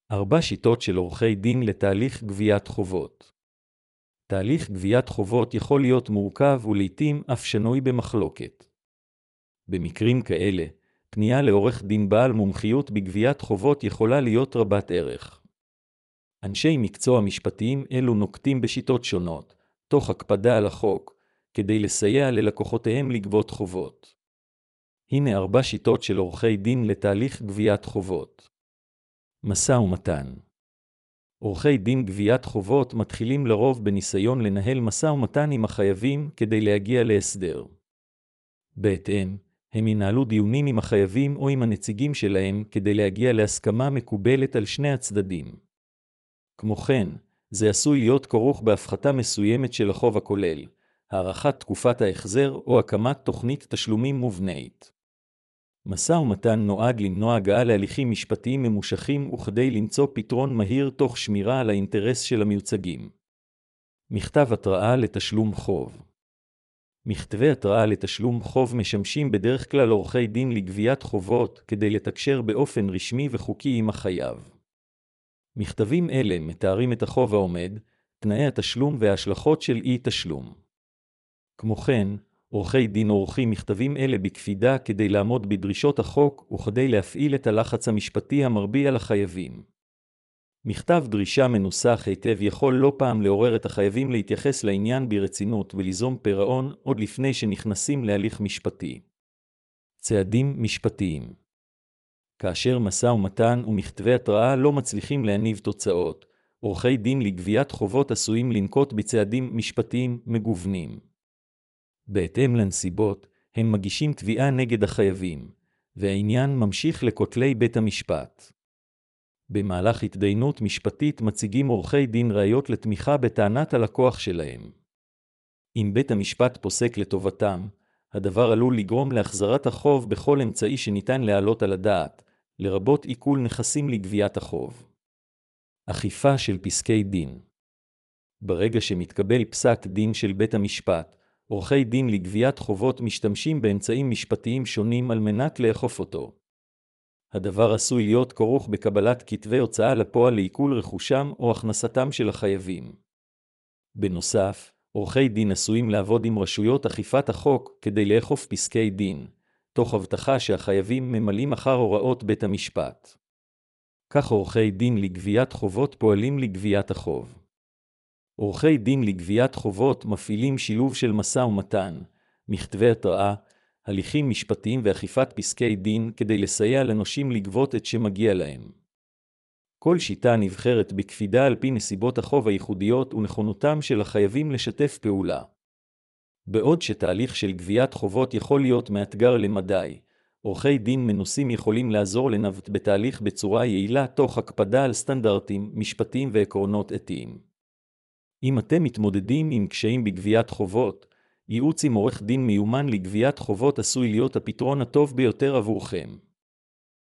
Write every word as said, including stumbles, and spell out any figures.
ארבע שיטות של עורכי דין לתהליך גביית חובות. תהליך גביית חובות יכול להיות מורכב ולעיתים אף שנוי במחלוקת. במקרים כאלה, פנייה לעורך דין בעל מומחיות בגביית חובות יכולה להיות רבת ערך. אנשי מקצוע משפטיים אלו נוקטים בשיטות שונות, תוך הקפדה על החוק, כדי לסייע ללקוחותיהם לגבות חובות. הנה ארבע שיטות של עורכי דין לתהליך גביית חובות. משא ומתן. עורכי דין גביית חובות מתחילים לרוב בניסיון לנהל משא ומתן עם החייבים כדי להגיע להסדר. בהתאם, הם ינהלו דיונים עם החייבים או עם הנציגים שלהם כדי להגיע להסכמה מקובלת על שני הצדדים. כמו כן, זה עשוי להיות כרוך בהפחתה מסוימת של החוב הכולל, הארכת תקופת ההחזר או הקמת תוכנית תשלומים מובנית. משא ומתן נועד למנוע הגעה להליכים משפטיים ממושכים וכדי למצוא פתרון מהיר תוך שמירה על האינטרס של המיוצגים. מכתב התראה לתשלום חוב. מכתבי התראה לתשלום חוב משמשים בדרך כלל עורכי דין לגביית חובות כדי לתקשר באופן רשמי וחוקי עם החייב. מכתבים אלה מתארים את החוב העומד, תנאי התשלום וההשלכות של אי תשלום. כמו כן, עורכי דין עורכים מכתבים אלה בקפידה כדי לעמוד בדרישות החוק וכדי להפעיל את הלחץ המשפטי המרבי על החייבים. מכתב דרישה מנוסח היטב יכול לא פעם לעורר את החייבים להתייחס לעניין ברצינות וליזום פירעון עוד לפני שנכנסים להליך משפטי. צעדים משפטיים. כאשר משא ומתן ומכתבי התראה לא מצליחים להניב תוצאות, עורכי דין לגביית חובות עשויים לנקוט בצעדים משפטיים מגוונים. בהתאם לנסיבות, הם מגישים תביעה נגד החייבים, והעניין ממשיך לכותלי בית המשפט. במהלך התדיינות משפטית מציגים עורכי דין ראיות לתמיכה בטענת הלקוח שלהם. אם בית המשפט פוסק לטובתם, הדבר עלול לגרום להחזרת החוב בכל אמצעי שניתן להעלות על הדעת, לרבות עיקול נכסים לגביית החוב. אכיפה של פסקי דין. ברגע שמתקבל פסק דין של בית המשפט, עורכי דין לגביית חובות משתמשים באמצעים משפטיים שונים על מנת לאכוף אותו. הדבר עשוי להיות כרוך בקבלת כתבי הוצאה לפועל לעיקול רכושם או הכנסתם של החייבים. בנוסף, עורכי דין עשויים לעבוד עם רשויות אכיפת החוק כדי לאכוף פסקי דין, תוך הבטחה שהחייבים ממלאים אחר הוראות בית המשפט. כך עורכי דין לגביית חובות פועלים לגביית החוב. עורכי דין לגביית חובות מפעילים שילוב של משא ומתן, מכתבי התראה, הליכים משפטיים ואכיפת פסקי דין כדי לסייע לנושים לגבות את שמגיע להם. כל שיטה נבחרת בקפידה על פי נסיבות החוב הייחודיות ונכונותם של החייבים לשתף פעולה. בעוד שתהליך של גביית חובות יכול להיות מאתגר למדי, עורכי דין מנוסים יכולים לעזור לנווט בתהליך בצורה יעילה תוך הקפדה על סטנדרטים, משפטיים ועקרונות אתיים. אם אתם מתמודדים עם קשיים בגביית חובות, ייעוץ עם עורך דין מיומן לגביית חובות עשוי להיות הפתרון הטוב ביותר עבורכם.